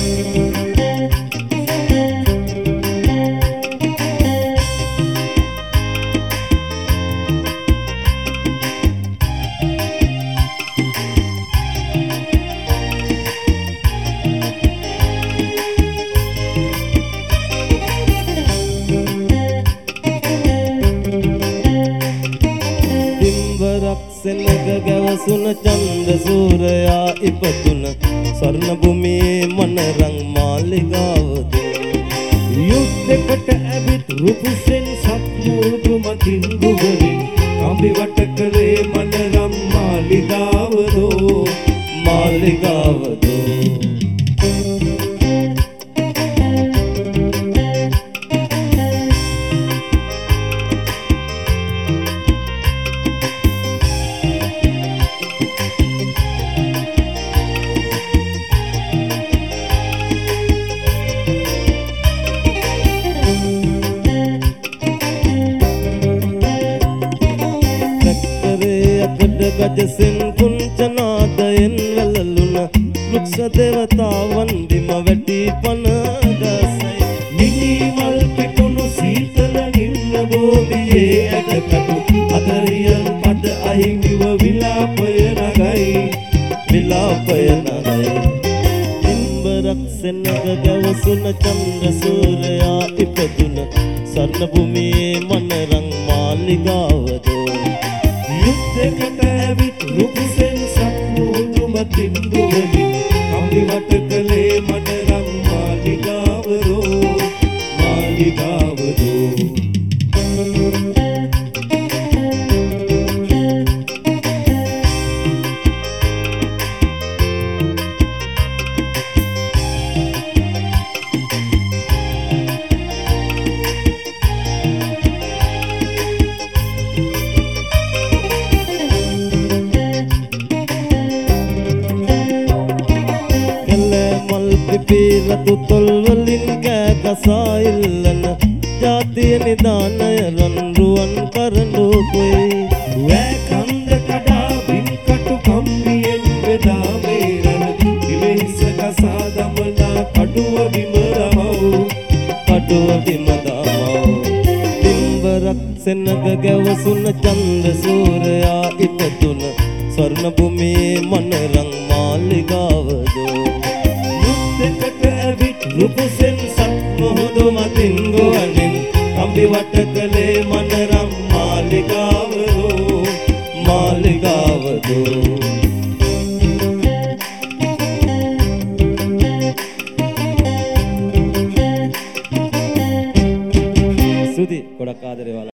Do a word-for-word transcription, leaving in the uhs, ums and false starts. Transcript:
සෙනග ගැවසුන චන්ද සූරයා ඉපදුන ස්වර්ණ භූමියේ මනරං මාලිගාවද යුද්ධකට ඇවිත් රුපුසෙන් සත්මුරුදු මතින් දුවරින් කම්බි වට කළේ මනරම් මාලිගාවදෝ මාලිගාවදෝ ගජසෙන් කුංචනාදයෙන් වැළලුන වෘක්ෂ දේවතාවන් බිම වැටි පනගසයි මිනිමල් පිපුණු සීතල නිල්ල බෝධියේ ඇටකටු අතරියන් පද අහිමිව විලාපය නගයි විලාපය නගයි ඉම්බරක් සෙනග ගැවසුන චන්ද්‍ර සූරයා ඉපදුන ස්වර්ණ භූමියේ මනරං මාලිගාවදෝ යුද්ධකට ඇවිත් රුපුසෙන් සත්මුරුදු මතින් දුවරින් කම්බි වට කළේ මනරම් මාලිගාවදෝ මාලිගාවදෝ පිරතු තොල් වලින් කෑ කසා ඉල්ලන ජාතිය නිදානය රන් රුවන් කරඬු කොයි වැ කන්ද කඩා බිම් කටු කම්බියෙන් බෙදා මේරන විවේස කසා දමලා කඩුව බිම රමව් කඩුව බිම දමව් දිම්බරක් සෙනග ගැවසුන චන්ද සූරයා ඉපදුන ස්වර්ණ භූමියේ මනරං මාලිගාවදෝ යුද්ධකට ඇවිත් රුපුසෙන් සත්මුරුදු මතින් දුවරින් කම්බි වට කළේ මනරම් මාලිගාවදෝ මාලිගාවදෝ ස්තුති ගොඩක් ආදරේ